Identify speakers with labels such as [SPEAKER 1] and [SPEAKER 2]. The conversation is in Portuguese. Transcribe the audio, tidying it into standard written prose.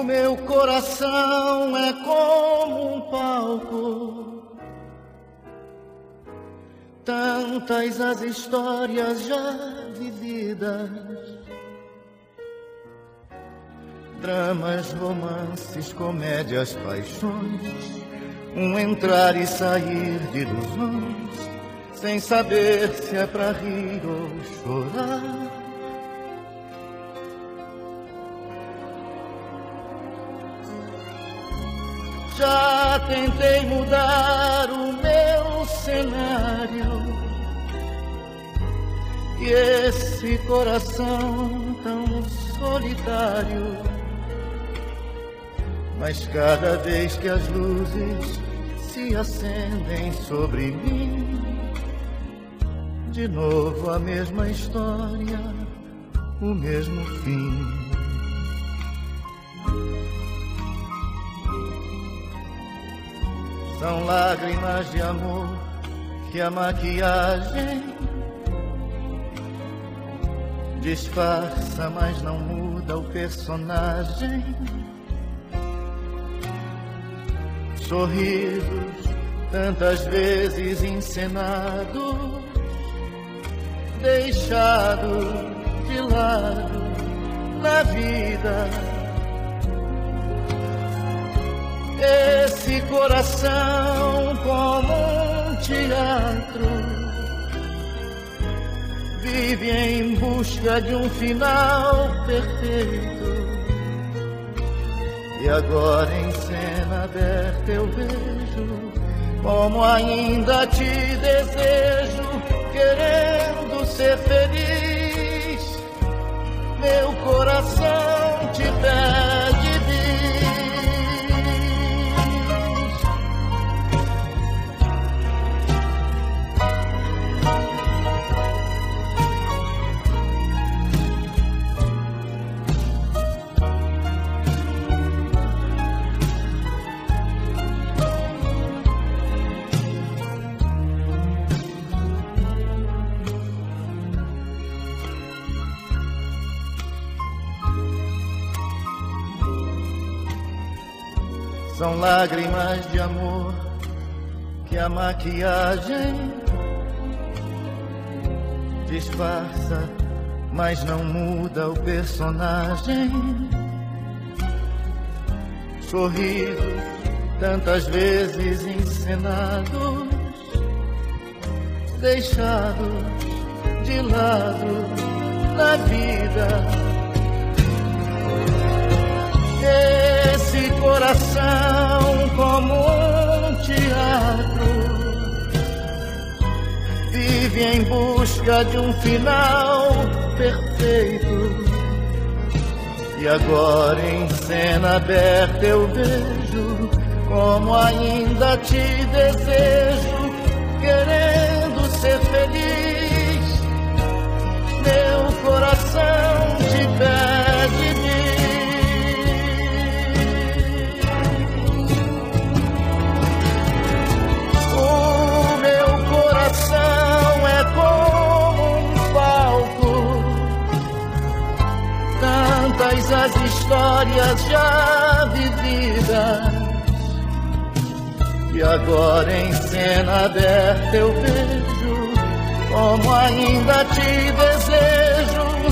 [SPEAKER 1] O meu coração é como um palco, tantas as histórias já vividas, dramas, romances, comédias, paixões, um entrar e sair de ilusões, sem saber se é pra rir ou chorar. Já tentei mudar o meu cenário, e esse coração tão solitário, mas cada vez que as luzes se acendem sobre mim, de novo a mesma história, o mesmo fim. São lágrimas de amor que a maquiagem disfarça, mas não muda o personagem. Sorrisos tantas vezes encenados, deixados de lado na vida. Esse coração como um teatro vive em busca de um final perfeito. E agora em cena aberta eu vejo como ainda te desejo, querendo ser feliz. Meu coração te pede bis. São lágrimas de amor que a maquiagem disfarça, mas não muda o personagem. Sorrisos tantas vezes encenados, deixados de lado na vida. Esse coração como um teatro vive em busca de um final perfeito. E agora em cena aberta eu vejo como ainda te desejo, querendo ser feliz. Meu coração te pede bis. É como um palco, tantas as histórias já vividas. E agora em cena aberta eu vejo como ainda te desejo,